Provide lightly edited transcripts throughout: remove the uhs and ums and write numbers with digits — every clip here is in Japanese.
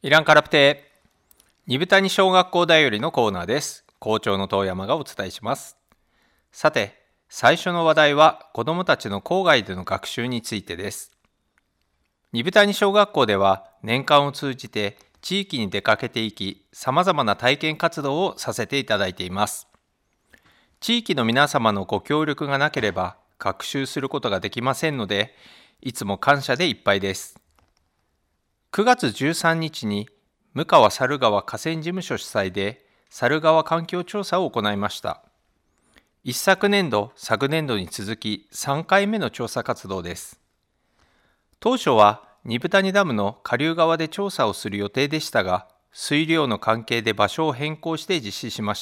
イランカラプテ二部谷小学校だよりのコーナーです。校長の遠山がお伝えします。さて、最初の話題は子どもたちの校外での学習についてです。二部谷小学校では年間を通じて地域に出かけていき、さまざまな体験活動をさせていただいています。地域の皆様のご協力がなければ学習することができませんので、いつも感謝でいっぱいです。9月13日に向川猿川河川事務所主催で猿川環境調査を行いました。一昨年度、昨年度に続き3回目の調査活動です。当初は二部谷ダムの下流側で調査をする予定でしたが、水量の関係で場所を変更して実施しました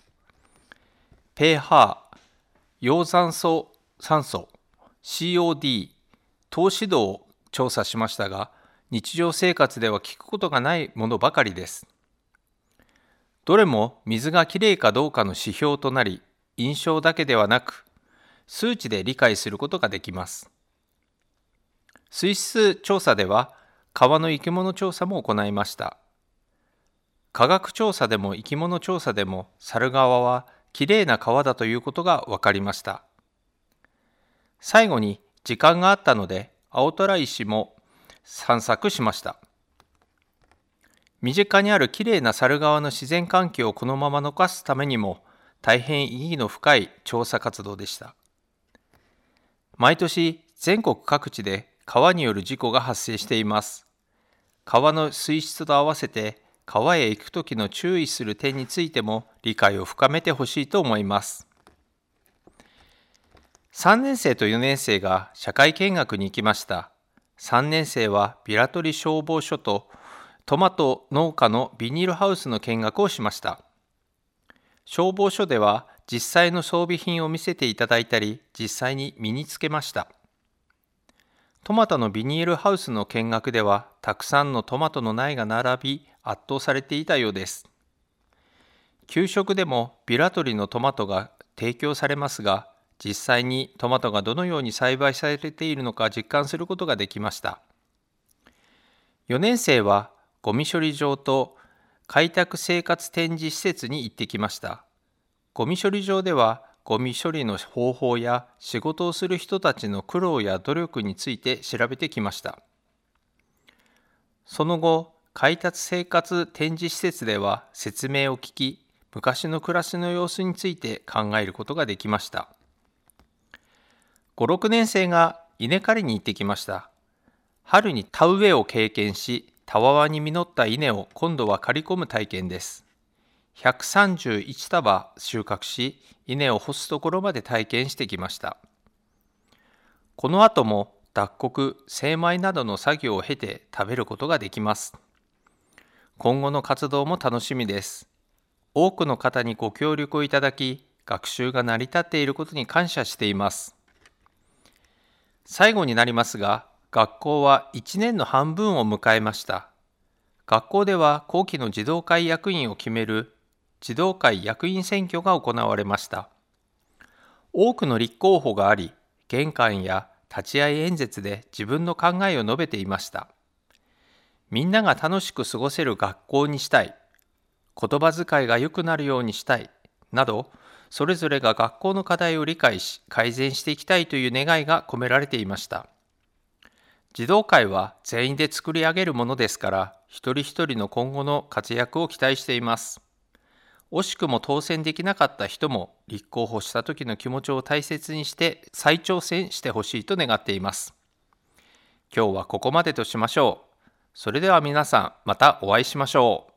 。pH、溶酸素酸素、COD、糖指導を調査しましたが、日常生活では聞くことがないものばかりです。どれも水がきれいかどうかの指標となり、印象だけではなく、数値で理解することができます。水質調査では、川の生き物調査も行いました。科学調査でも生き物調査でも、猿川はきれいな川だということが分かりました。最後に時間があったので、青虎石も散策しました。身近にあるきれいな猿川の自然環境をこのまま残すためにも大変意義の深い調査活動でした。毎年全国各地で川による事故が発生しています。川の水質と合わせて川へ行くときの注意する点についても理解を深めてほしいと思います。3年生と4年生が社会見学に行きました。3年生は平取消防署とトマト農家のビニールハウスの見学をしました。消防署では実際の装備品を見せていただいたり、実際に身につけました。トマトのビニールハウスの見学では、たくさんのトマトの苗が並び、圧倒されていたようです。給食でもビラ取りのトマトが提供されますが、実際にトマトがどのように栽培されているのか実感することができました。4年生はゴミ処理場と開拓生活展示施設に行ってきました。ゴミ処理場ではゴミ処理の方法や仕事をする人たちの苦労や努力について調べてきました。その後、開拓生活展示施設では説明を聞き、昔の暮らしの様子について考えることができました。5、6年生が稲刈りに行ってきました。春に田植えを経験し、たわわに実った稲を今度は刈り込む体験です。131束収穫し、稲を干すところまで体験してきました。この後も脱穀、精米などの作業を経て食べることができます。今後の活動も楽しみです。多くの方にご協力をいただき、学習が成り立っていることに感謝しています。最後になりますが、学校は1年の半分を迎えました。学校では後期の児童会役員を決める児童会役員選挙が行われました。多くの立候補があり、玄関や立ち会い演説で自分の考えを述べていました。みんなが楽しく過ごせる学校にしたい、言葉遣いが良くなるようにしたい、など、それぞれが学校の課題を理解し、改善していきたいという願いが込められていました。児童会は全員で作り上げるものですから、一人一人の今後の活躍を期待しています。惜しくも当選できなかった人も、立候補した時の気持ちを大切にして再挑戦してほしいと願っています。今日はここまでとしましょう。それでは皆さん、またお会いしましょう。